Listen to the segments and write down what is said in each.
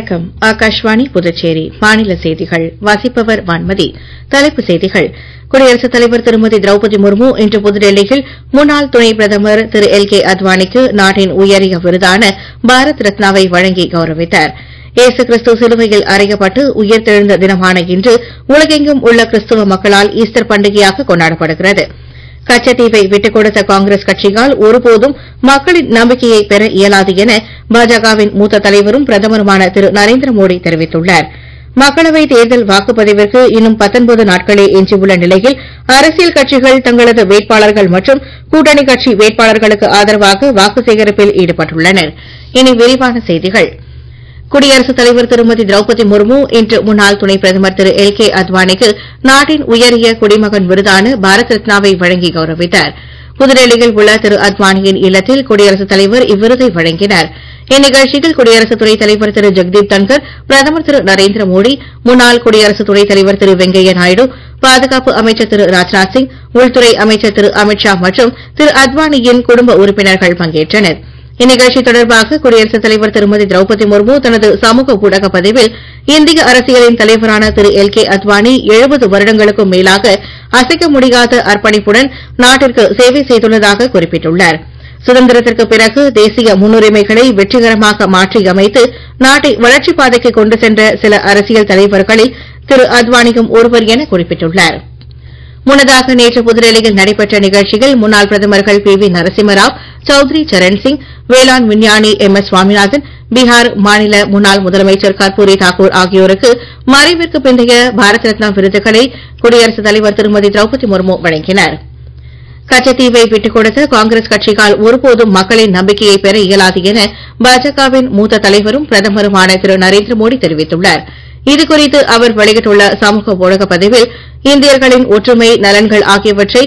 வணக்கம். ஆகாஷ்வாணி புதுச்சேரி. மாநில செய்திகள் வாசிப்பவர் வான்மதி. தலைப்புச் செய்திகள். குடியரசுத் தலைவர் திருமதி திரௌபதி முர்மு இன்று புதுடெல்லியில் முன்னாள் துணை பிரதமர் திரு எல்.கே. அத்வானிக்கு நாட்டின் உயரிய விருதான பாரத் ரத்னாவை வழங்கி கௌரவித்தார். இயேசு கிறிஸ்து சிலுவையில் அறையப்பட்டு உயிர்த்தெழுந்த தினமான இன்று உலகெங்கும் உள்ள கிறிஸ்துவ மக்களால் ஈஸ்டர் பண்டிகையாக கொண்டாடப்படுகிறது. கச்சத்தீவை விட்டுக் கொடுத்த காங்கிரஸ் கட்சியால் ஒருபோதும் மக்களின் நம்பிக்கையை பெற இயலாது என பாஜகவின் மூத்த தலைவரும் பிரதமருமான திரு நரேந்திர மோடி தெரிவித்துள்ளார். மக்களவைத் தேர்தல் வாக்குப்பதிவிற்கு இன்னும் 19 நாட்களே எஞ்சியுள்ள நிலையில் அரசியல் கட்சிகள் தங்களது வேட்பாளர்கள் மற்றும் கூட்டணி கட்சி வேட்பாளர்களுக்கு ஆதரவாக வாக்கு சேகரிப்பில் ஈடுபட்டுள்ளனர். இனி விரிவான செய்திகள். குடியரசுத் தலைவர் திருமதி திரௌபதி முர்மு இன்று முன்னாள் துணை பிரதமர் திரு எல்.கே. அத்வானிக்கு நாட்டின் உயரிய குடிமகன் விருதான பாரத் ரத்னாவை வழங்கி கௌரவித்தார். புதுடெல்லியில் உள்ள திரு அத்வானியின் இல்லத்தில் குடியரசுத் தலைவர் இவ்விருதை வழங்கினார். இந்நிகழ்ச்சியில் குடியரசு துணைத் தலைவர் திரு ஜெக்தீப் தன்கர், பிரதமர் திரு நரேந்திர மோடி, முன்னாள் குடியரசு துணைத் தலைவர் திரு வெங்கையா நாயுடு, பாதுகாப்பு அமைச்சர் திரு ராஜ்நாத் சிங், உள்துறை அமைச்சர் திரு அமித் ஷா மற்றும் திரு அத்வானியின் குடும்ப உறுப்பினர்கள் பங்கேற்றனர். இந்நிகழ்ச்சி தொடர்பாக குடியரசுத் தலைவர் திருமதி திரௌபதி முர்மு தனது சமூக ஊடக பதிவில் இந்திய அரசியலின் தலைவரான திரு எல்.கே. அத்வானி 70 வருடங்களுக்கும் மேலாக அசைக்க முடியாத அர்ப்பணிப்புடன் நாட்டிற்கு சேவை செய்துள்ளதாக குறிப்பிட்டுள்ளார். சுதந்திரத்திற்கு பிறகு தேசிய முன்னுரிமைகளை வெற்றிகரமாக மாற்றியமைத்து நாட்டை வளர்ச்சிப் பாதைக்கு கொண்டு சென்ற சில அரசியல் தலைவர்களில் திரு அத்வானியும் ஒருவர் என குறிப்பிட்டுள்ளார். முன்னதாக நேற்று புதுடெல்லியில் நடைபெற்ற நிகழ்ச்சியில் முன்னாள் பிரதமர்கள் பி.வி. நரசிம்மராவ், சௌத்ரி சரண் சிங், வேளாண் விஞ்ஞானி எம்.எஸ். சுவாமிநாதன், பீகார் மாநில முன்னாள் முதலமைச்சர் கர்பூரி தாக்கூர் ஆகியோருக்கு மறைவிற்கு பிந்தைய பாரத் ரத்னா விருதுகளை குடியரசுத் தலைவர் திருமதி திரௌபதி முர்மு வழங்கினார். கச்சத்தீவை விட்டுக் கொடுத்த காங்கிரஸ் கட்சியால் ஒருபோதும் மக்களின் நம்பிக்கையை பெற இயலாது என பாஜகவின் மூத்த தலைவரும் பிரதமருமான திரு நரேந்திர மோடி தெரிவித்துள்ளார். இதுகுறித்து அவர் வெளியிட்டுள்ள சமூக ஊடக பதிவில் இந்தியர்களின் ஒற்றுமை, நலன்கள் ஆகியவற்றை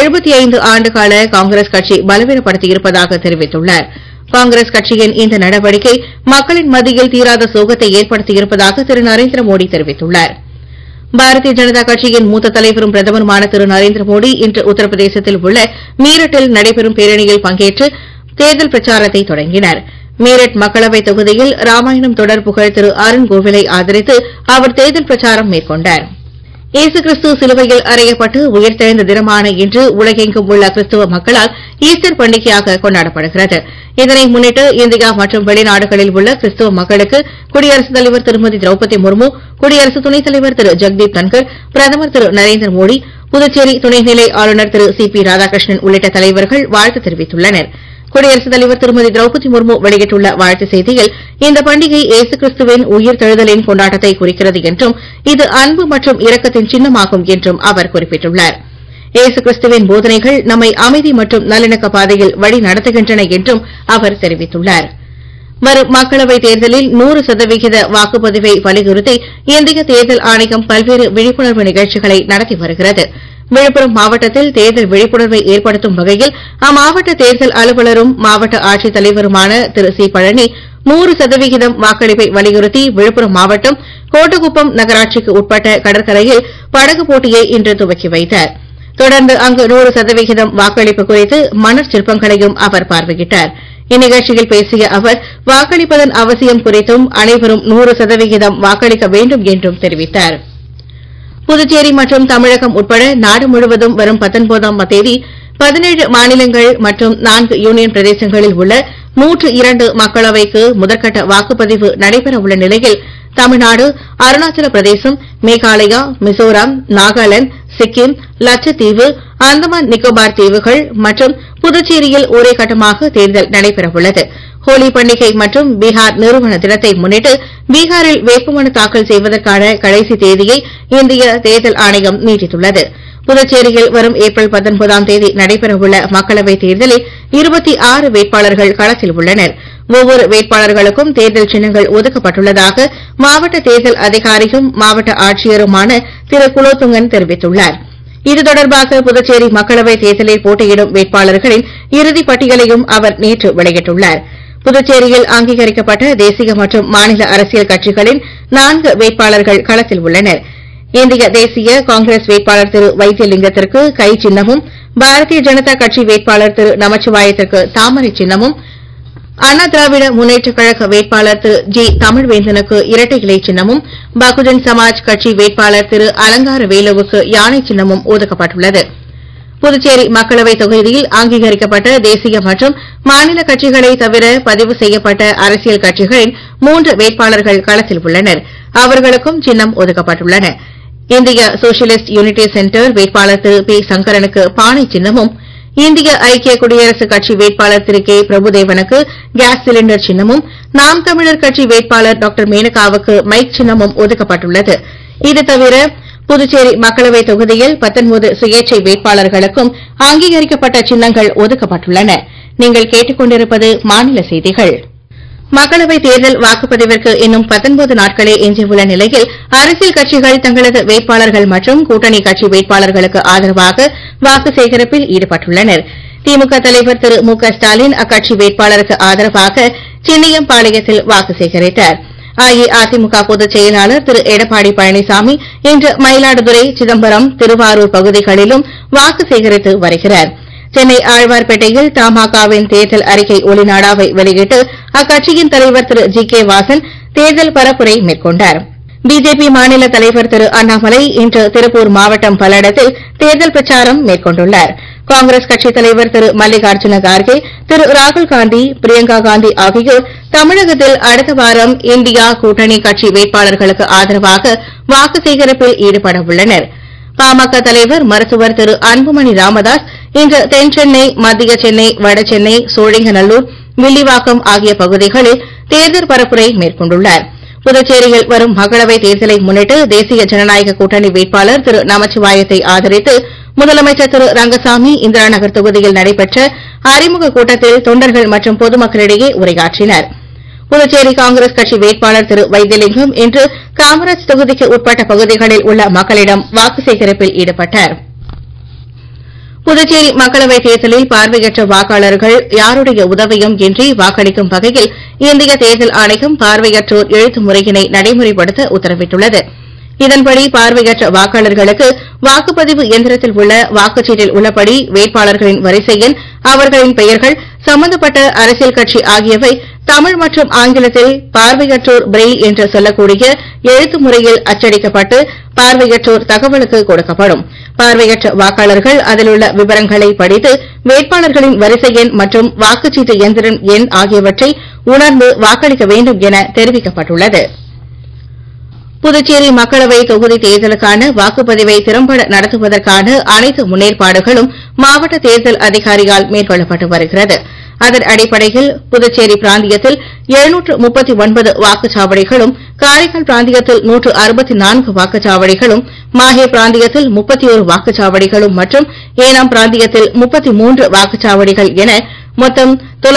75 ஆண்டுகால காங்கிரஸ் கட்சி பலவீனப்படுத்தியிருப்பதாக தெரிவித்துள்ளார். காங்கிரஸ் கட்சியின் இந்த நடவடிக்கை மக்களின் மத்தியில் தீராத சோகத்தை ஏற்படுத்தியிருப்பதாக திரு நரேந்திர மோடி தெரிவித்துள்ளார். பாரதிய ஜனதா கட்சியின் மூத்த தலைவரும் பிரதமருமான திரு நரேந்திர மோடி இன்று உத்தரப்பிரதேசத்தில் உள்ள மீரட்டில் நடைபெறும் பேரணியில் பங்கேற்று தேர்தல் பிரச்சாரத்தை தொடங்கினார். மீரட் மக்களவைத் தொகுதியில் ராமாயணம் தொடர் புகழ் திரு அருண் கோவிலை ஆதரித்து அவர் தேர்தல் பிரச்சாரம் மேற்கொண்டார். இயேசு கிறிஸ்து சிலுவையில் அறையப்பட்டு உயிர்த்தெழுந்த தினமான இன்று உலகெங்கும் உள்ள கிறிஸ்துவ மக்களால் ஈஸ்டர் பண்டிகையாக கொண்டாடப்படுகிறது. இதனை முன்னிட்டு இந்தியா மற்றும் வெளிநாடுகளில் உள்ள கிறிஸ்துவ மக்களுக்கு குடியரசுத் தலைவர் திருமதி திரௌபதி முர்மு, குடியரசு துணைத் தலைவர் திரு ஜெக்தீப் தன்கர், பிரதமர் திரு நரேந்திர மோடி, புதுச்சேரி துணைநிலை ஆளுநர் திரு சி.பி. ராதாகிருஷ்ணன் உள்ளிட்ட தலைவர்கள் வாழ்த்து தெரிவித்துள்ளனர். குடியரசுத் தலைவர் திருமதி திரௌபதி முர்மு வெளியிட்டுள்ள வாழ்த்துச் செய்தியில் இந்த பண்டிகை இயேசு கிறிஸ்துவின் உயிர்த்தெழுதலின் கொண்டாட்டத்தை குறிக்கிறது என்றும் இது அன்பு மற்றும் இரக்கத்தின் சின்னமாகும் என்றும் அவர் குறிப்பிட்டுள்ளார். இயேசு கிறிஸ்துவின் போதனைகள் நம்மை அமைதி மற்றும் நல்லிணக்க பாதையில் வழி நடத்துகின்றன என்றும் அவர் தெரிவித்துள்ளார். வரும் மக்களவைத் தேர்தலில் 100% வாக்குப்பதிவை வலியுறுத்தி இந்திய தேர்தல் ஆணையம் பல்வேறு விழிப்புணர்வு நிகழ்ச்சிகளை நடத்தி வருகிறது. விழுப்புரம் மாவட்டத்தில் தேர்தல் விழிப்புணர்வை ஏற்படுத்தும் வகையில் அம்மாவட்ட தேர்தல் அலுவலரும் மாவட்ட ஆட்சித் தலைவருமான திரு சி. பழனி 100% வாக்களிப்பை வலியுறுத்தி விழுப்புரம் மாவட்டம் கோட்டகுப்பம் நகராட்சிக்கு உட்பட்ட கடற்கரையில் படகு போட்டியை இன்று துவக்கி வைத்தார். தொடர்ந்து அங்கு 100% வாக்களிப்பு குறித்து மணற் சிற்பங்களையும் அவர் பார்வையிட்டார். இந்நிகழ்ச்சியில் பேசிய அவர் வாக்களிப்பதன் அவசியம் குறித்தும் அனைவரும் 100% வாக்களிக்க வேண்டும் என்றும் தெரிவித்தார். புதுச்சேரி மற்றும் தமிழகம் உட்பட நாடு முழுவதும் வரும் 19ஆம் தேதி 17 மாநிலங்கள் மற்றும் 4 யூனியன் பிரதேசங்களில் உள்ள 102 மக்களவைக்கு முதற்கட்ட வாக்குப்பதிவு நடைபெறவுள்ள நிலையில் தமிழ்நாடு, அருணாச்சல பிரதேசம், மேகாலயா, மிசோராம், நாகாலாந்து, சிக்கிம், லட்சத்தீவு, அந்தமான் நிக்கோபார் தீவுகள் மற்றும் புதுச்சேரியில் ஒரே கட்டமாக தேர்தல் நடைபெறவுள்ளது. ஹோலி பண்டிகை மற்றும் பீகார் நிறுவன தினத்தை முன்னிட்டு பீகாரில் வேட்புமனு தாக்கல் செய்வதற்கான கடைசி தேதியை இந்திய தேர்தல் ஆணையம் நீட்டித்துள்ளது. புதுச்சேரியில் வரும் ஏப்ரல் 19ஆம் தேதி நடைபெறவுள்ள மக்களவைத் தேர்தலில் 26 வேட்பாளர்கள் களத்தில் உள்ளனர். ஒவ்வொரு வேட்பாளர்களுக்கும் தேர்தல் சின்னங்கள் ஒதுக்கப்பட்டுள்ளதாக மாவட்ட தேர்தல் அதிகாரியும் மாவட்ட ஆட்சியருமான திரு குலோத்துங்கன் தெரிவித்துள்ளார். இது தொடர்பாக புதுச்சேரி மக்களவைத் தேர்தலில் போட்டியிடும் வேட்பாளர்களின் இறுதிப் பட்டியலையும் அவர் நேற்று வெளியிட்டுள்ளார். புதுச்சேரியில் அங்கீகரிக்கப்பட்ட தேசிய மற்றும் மாநில அரசியல் கட்சிகளின் 4 வேட்பாளர்கள் களத்தில் உள்ளனர். இந்திய தேசிய காங்கிரஸ் வேட்பாளர் திரு வைத்தியலிங்கத்திற்கு கை சின்னமும், பாரதிய ஜனதா கட்சி வேட்பாளர் திரு நமச்சிவாயத்திற்கு தாமரை சின்னமும், அண்ணா திராவிட முன்னேற்றக் கழக வேட்பாளர் திரு ஜி தமிழ்வேந்தனுக்கு இரட்டை இலை சின்னமும் பகுஜன் சமாஜ் கட்சி வேட்பாளர் திரு அலங்கார வேலுவுக்கு யானை சின்னமும் ஒதுக்கப்பட்டுள்ளது. புதுச்சேரி மக்களவைத் தொகுதியில் அங்கீகரிக்கப்பட்ட தேசிய மற்றும் மாநில கட்சிகளை தவிர பதிவு செய்யப்பட்ட அரசியல் கட்சிகளின் 3 வேட்பாளர்கள் களத்தில் உள்ளனர். அவர்களுக்கும் சின்னம் ஒதுக்கப்பட்டுள்ளன. இந்திய சோஷலிஸ்ட் யூனிட்டி சென்டர் வேட்பாளர் திரு பி சங்கரனுக்கு பானை சின்னமும், இந்திய ஐக்கிய குடியரசுக் கட்சி வேட்பாளர் திரு கே பிரபுதேவனுக்கு கேஸ் சிலிண்டர் சின்னமும், நாம் தமிழர் கட்சி வேட்பாளர் டாக்டர் மேனகாவுக்கு மைக் சின்னமும் ஒதுக்கப்பட்டுள்ளது. இது தவிர புதுச்சேரி மக்களவைத் தொகுதியில் 19 சுயேட்சை வேட்பாளர்களுக்கும் அங்கீகரிக்கப்பட்ட சின்னங்கள் ஒதுக்கப்பட்டுள்ளன. நீங்கள் கேட்டுக் கொண்டிருப்பது மாநில செய்திகள். மக்களவைத் தேர்தல் வாக்குப்பதிவிற்கு இன்னும் 19 நாட்களே எஞ்சியுள்ள நிலையில் அரசியல் கட்சிகள் தங்களது வேட்பாளர்கள் மற்றும் கூட்டணி கட்சி வேட்பாளர்களுக்கு ஆதரவாக வாக்கு சேகரிப்பில் ஈடுபட்டுள்ளனர். திமுக தலைவர் திரு மு க ஸ்டாலின் அக்கட்சி வேட்பாளருக்கு ஆதரவாக சின்னியம்பாளையத்தில் வாக்கு சேகரித்தார். அஇஅதிமுக பொதுச் செயலாளர் திரு எடப்பாடி பழனிசாமி இன்று மயிலாடுதுறை, சிதம்பரம், திருவாரூர் பகுதிகளிலும் வாக்கு சேகரித்து வருகிறார். சென்னை ஆழ்வார்பேட்டையில் தமாகவின் தேர்தல் அறிக்கை ஒலிநாடாவை வெளியிட்டு அக்கட்சியின் தலைவர் திரு ஜி கே வாசன் தேர்தல் பரப்புரை மேற்கொண்டார். பிஜேபி மாநில தலைவர் திரு அண்ணாமலை இன்று திருப்பூர் மாவட்டம் பல்லடத்தில் தேர்தல் பிரச்சாரம் மேற்கொண்டுள்ளார். காங்கிரஸ் கட்சித் தலைவர் திரு மல்லிகார்ஜுன கார்கே, திரு ராகுல்காந்தி, பிரியங்கா காந்தி ஆகியோர் தமிழகத்தில் அடுத்த வாரம் இந்தியா கூட்டணி கட்சி வேட்பாளர்களுக்கு ஆதரவாக வாக்கு சேகரிப்பில் ஈடுபட உள்ளனர். பாமக தலைவர் மருத்துவர் திரு அன்புமணி ராமதாஸ் இன்று தென்சென்னை, மத்திய சென்னை, வடசென்னை, சோழிங்கநல்லூர், வில்லிவாக்கம் ஆகிய பகுதிகளில் தேர்தல் பரப்புரை மேற்கொண்டுள்ளார். புதுச்சேரியில் வரும் மக்களவைத் தேர்தலை முன்னிட்டு தேசிய ஜனநாயக கூட்டணி வேட்பாளர் திரு நமச்சிவாயத்தை ஆதரித்து முதலமைச்சர் திரு ரங்கசாமி இந்திரா நகர் தொகுதியில் நடைபெற்ற அறிமுக கூட்டத்தில் தொண்டர்கள் மற்றும் பொதுமக்களிடையே உரையாற்றினார். புதுச்சேரி காங்கிரஸ் கட்சி வேட்பாளர் திரு வைத்தியலிங்கம் இன்று காமராஜ் தொகுதிக்கு உட்பட்ட பகுதிகளில் உள்ள மக்களிடம் வாக்கு சேகரிப்பில் ஈடுபட்டார். புதுச்சேரி மக்களவைத் தேர்தலில் பார்வையற்ற வாக்காளர்கள் யாருடைய உதவியும் இன்றி வாக்களிக்கும் வகையில் இந்திய தேர்தல் ஆணையம் பார்வையற்றோர் எழுத்து முறையினை நடைமுறைப்படுத்த உத்தரவிட்டுள்ளது. இதன்படி பார்வையற்ற வாக்காளர்களுக்கு வாக்குப்பதிவு இயந்திரத்தில் உள்ள வாக்குச்சீட்டில் உள்ளபடி வேட்பாளர்களின் வரிசை எண், அவர்களின் பெயர்கள், சம்பந்தப்பட்ட அரசியல் கட்சி ஆகியவை தமிழ் மற்றும் ஆங்கிலத்தில் பார்வையற்றோர் பிரெயில் என்று சொல்லக்கூடிய எழுத்து முறையில் அச்சடிக்கப்பட்டு பார்வையற்றோர் தகவலுக்கு கொடுக்கப்படும். பார்வையற்ற வாக்காளர்கள் அதிலுள்ள விவரங்களை படித்து வேட்பாளர்களின் வரிசை எண் மற்றும் வாக்குச்சீட்டு இயந்திரம் எண் ஆகியவற்றை உணர்ந்து வாக்களிக்க வேண்டும் என தெரிவிக்கப்பட்டுள்ளது. புதுச்சேரி மக்களவை தொகுதி தேர்தலுக்கான வாக்குப்பதிவை திறம்பட நடத்துவதற்கான அனைத்து முன்னேற்பாடுகளும் மாவட்ட தேர்தல் அதிகாரியால் மேற்கொள்ளப்பட்டு வருகிறது. அதன் அடிப்படையில் புதுச்சேரி பிராந்தியத்தில் 739 வாக்குச்சாவடிகளும், காரைக்கால் பிராந்தியத்தில் 164 வாக்குச்சாவடிகளும், மாஹே பிராந்தியத்தில் 31 வாக்குச்சாவடிகளும் மற்றும் ஏனாம் பிராந்தியத்தில் 33 வாக்குச்சாவடிகள் என மொத்தம்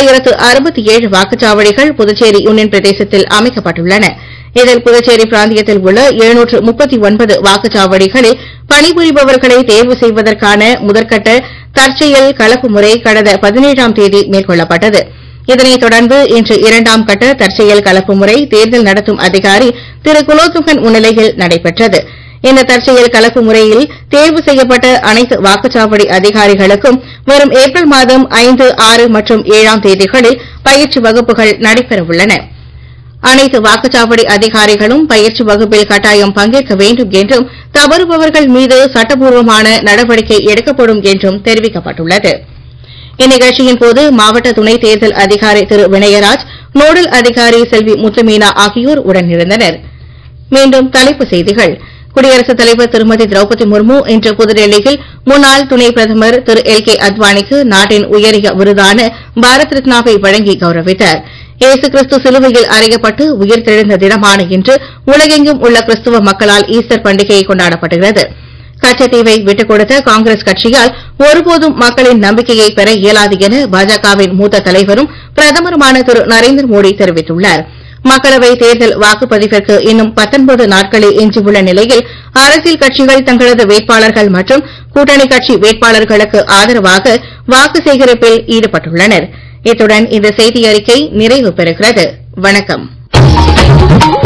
967 வாக்குச்சாவடிகள் புதுச்சேரி யூனியன் பிரதேசத்தில் அமைக்கப்பட்டுள்ளன. இதில் புதுச்சேரி பிராந்தியத்தில் உள்ள 739 வாக்குச்சாவடிகளில் பணிபுரிபவர்களை தேர்வு செய்வதற்கான முதற்கட்ட தற்செயல் கலப்பு முறை கடந்த 17ஆம் தேதி மேற்கொள்ளப்பட்டது. இதனைத் தொடர்ந்து இன்று 2ஆம் கட்ட தற்செயல் கலப்பு முறை தேர்தல் நடத்தும் அதிகாரி திரு குலோத்துங்கன் முன்னிலையில் நடைபெற்றது. இந்த தற்செயல் கலப்பு முறையில் தேர்வு செய்யப்பட்ட அனைத்து வாக்குச்சாவடி அதிகாரிகளுக்கும் வரும் ஏப்ரல் மாதம் 5, 6 மற்றும் 7ஆம் தேதிகளில் பயிற்சி வகுப்புகள் நடைபெறவுள்ளன. அனைத்து வாக்குச்சாவடி அதிகாரிகளும் பயிற்சி வகுப்பில் கட்டாயம் பங்கேற்க வேண்டும் என்றும் தவறுபவர்கள் மீது சட்டப்பூர்வமான நடவடிக்கை எடுக்கப்படும் என்றும் தெரிவிக்கப்பட்டுள்ளது. இந்நிகழ்ச்சியின் போது மாவட்ட துணை தேர்தல் அதிகாரி திரு வினயராஜ், நோடல் அதிகாரி செல்வி முத்துமீனா ஆகியோர் உடனிருந்தனர். மீண்டும் தலைப்புச் செய்திகள். குடியரசுத் தலைவர் திருமதி திரௌபதி முர்மு இன்று புதுடெல்லியில் முன்னாள் துணை பிரதமர் திரு எல் கே அத்வானிக்கு நாட்டின் உயரிய விருதான பாரத் ரத்னாவை வழங்கி கௌரவித்தார். இயேசு கிறிஸ்து சிலுவையில் அறையப்பட்டு உயிர்த்தெழுந்த தினமான இன்று உலகெங்கும் உள்ள கிறிஸ்துவ மக்களால் ஈஸ்டர் பண்டிகை கொண்டாடப்படுகிறது. கச்சத்தீவை விட்டுக் கொடுத்த காங்கிரஸ் கட்சியால் ஒருபோதும் மக்களின் நம்பிக்கையை பெற இயலாது என பாஜகவின் மூத்த தலைவரும் பிரதமருமான திரு நரேந்திர மோடி தெரிவித்துள்ளார். மக்களவை தேர்தல் வாக்குப்பதிவிற்கு இன்னும் 19 நாட்களே எஞ்சியுள்ள நிலையில் அரசியல் கட்சிகள் தங்களது வேட்பாளர்கள் மற்றும் கூட்டணி கட்சி வேட்பாளர்களுக்கு ஆதரவாக வாக்கு சேகரிப்பில் ஈடுபட்டுள்ளனர். இத்துடன் இந்த செய்தியறிக்கை நிறைவு பெறுகிறது. வணக்கம்.